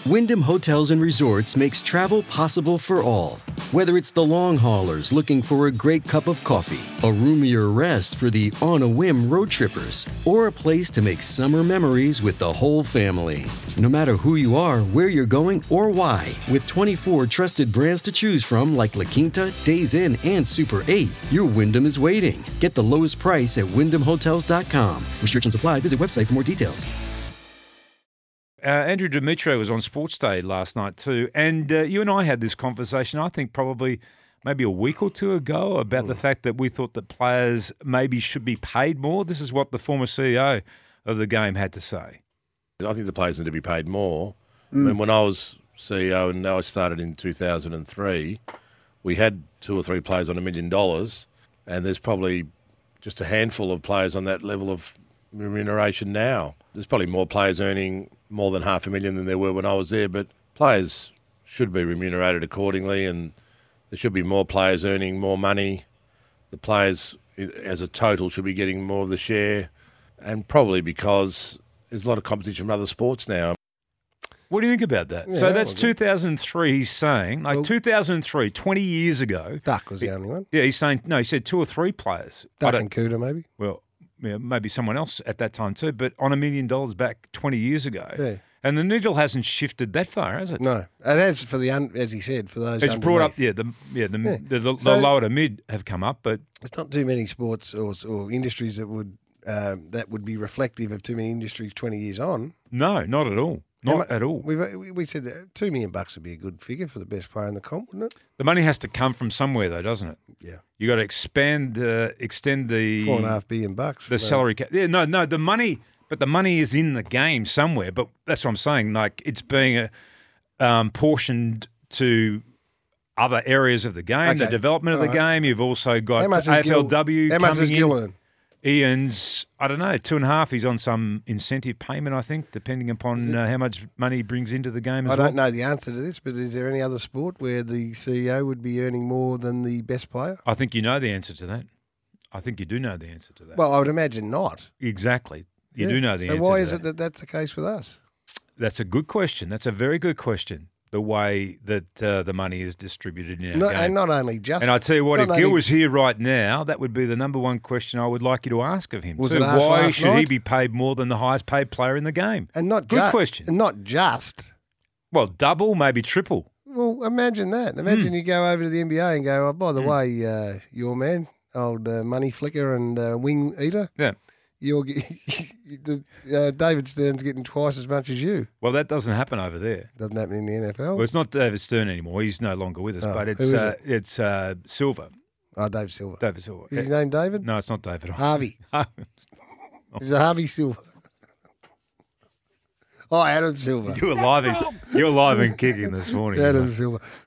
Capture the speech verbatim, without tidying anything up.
Wyndham Hotels and Resorts makes travel possible for all. Whether it's the long haulers looking for a great cup of coffee, a roomier rest for the on-a-whim road trippers, or a place to make summer memories with the whole family. No matter who you are, where you're going, or why, with twenty-four trusted brands to choose from like La Quinta, Days Inn, and Super eight, your Wyndham is waiting. Get the lowest price at wyndham hotels dot com. Restrictions apply. Visit website for more details. Uh, Andrew Demetriou was on Sports Day last night too, and uh, you and I had this conversation, I think probably maybe a week or two ago, about mm. the fact that we thought that players maybe should be paid more. This is what the former C E O of the game had to say. I think the players need to be paid more. Mm. I mean, when I was C E O and I started in two thousand three, we had two or three players on a million dollars, and there's probably just a handful of players on that level of remuneration now. There's probably more players earning more than half a million than there were when I was there, but players should be remunerated accordingly, and there should be more players earning more money. The players as a total should be getting more of the share, and probably because there's a lot of competition from other sports now. What do you think about that? Yeah, so that's well, two thousand three he's saying, like well, two thousand three, twenty years ago. Duck was the only one. Yeah, he's saying, no, he said two or three players. Duck and Cooter maybe. Well, yeah, maybe someone else at that time too, but on a million dollars back twenty years ago. Yeah. And the needle hasn't shifted that far, has it? No. It has for the, un, as he said, for those It's underneath. brought up, yeah, the yeah the, Yeah. the, the, So- the lower to mid have come up, but There's not too many sports or, or industries that would um, that would be reflective of too many industries twenty years on. no, not at all. How Not mu- at all. We've, we we said that two million bucks would be a good figure for the best player in the comp, wouldn't it? The money has to come from somewhere though, doesn't it? Yeah. You got to expand, uh, extend the Four and a half billion bucks. the So- salary cap. Yeah, no, no, the money, but the money is in the game somewhere. But that's what I'm saying. Like it's being uh, um, portioned to other areas of the game, the Okay. development of the All right. game. You've also How got much A F L W How much coming does Gill in. earn? Ian's, I don't know, two and a half. He's on some incentive payment, I think, depending upon uh, how much money he brings into the game as I well. don't know the answer to this, but is there any other sport where the C E O would be earning more than the best player? I think you know the answer to that. I think you do know the answer to that. Well, I would imagine not. exactly. You Yeah. do know the so answer why to is that. it that that's the case with us? That's a good question. That's a very good question. The way that uh, the money is distributed in our No, game. and not only just. And I tell you what, not if Gil only- was here right now, that would be the number one question I would like you to ask of him. Was too. it asked Why last should he night? be paid more than the highest paid player in the game? and not Good ju- question. And not just. Well, double, maybe triple. Well, imagine that. Imagine Hmm. you go over to the N B A and go, oh, by the way, uh, your man, old uh, money flicker and uh, wing eater, Yeah. you're ge- the, uh, David Stern's getting twice as much as you. Well, that doesn't happen over there. Doesn't happen in the N F L. Well, it's not David Stern anymore. He's no longer with us. Oh, but who it's is uh, it? it's uh, Silver. Oh, Dave Silver. David Silver. Is his name David? No, it's not David. Harvey. He's a Harvey Silver. Oh, Adam Silver. you were live and you were live and kicking this morning. Adam Silver.